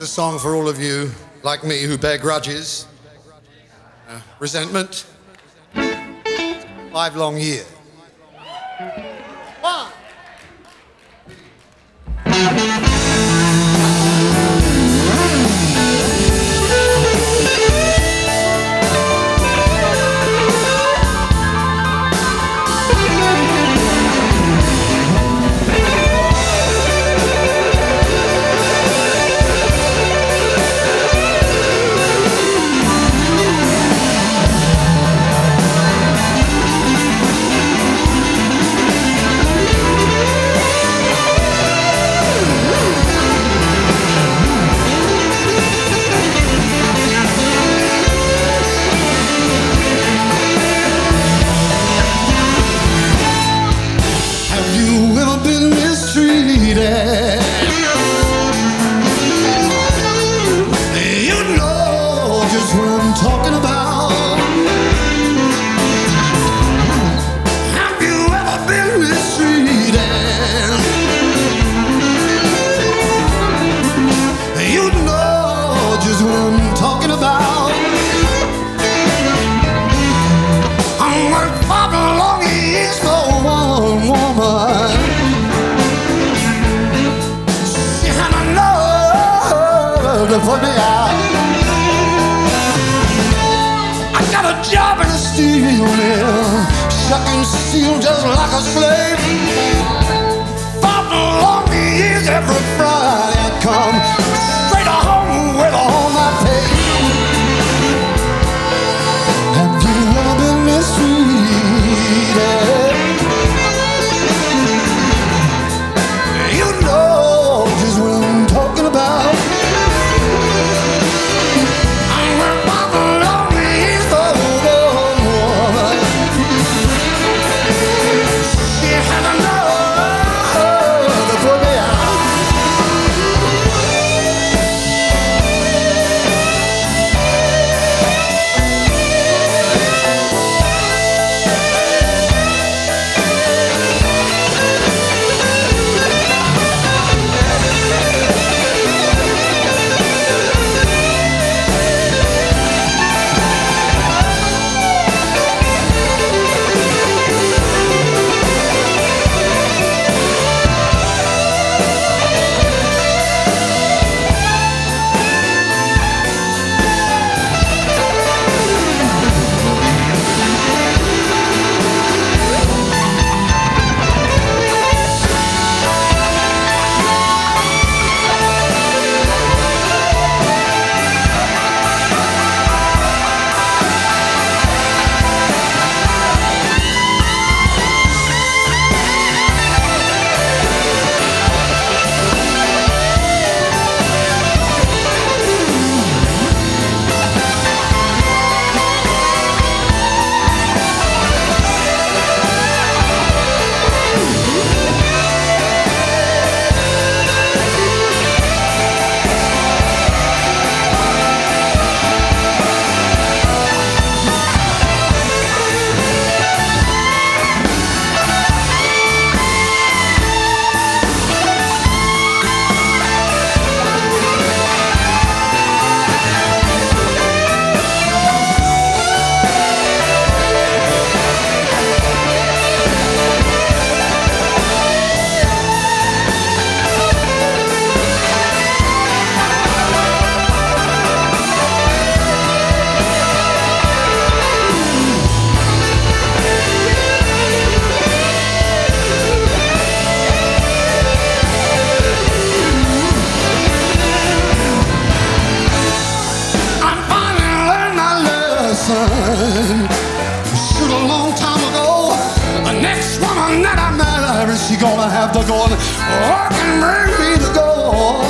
A song for all of you like me who bear grudges, resentment. 5 long years. One. Talking about, have you ever been mistreated? You know just what I'm talking about. I worked 5 long years for one woman. She had enough to put me out. Got a job in a steel mill, shucking steel just like a slave. 5 long years every Friday I come straight home with all my pay. Have you ever been mistreated? You know just what I'm talking about. Shoot a long time ago. The next woman that I marry, she gonna have to go and work and bring me the gold.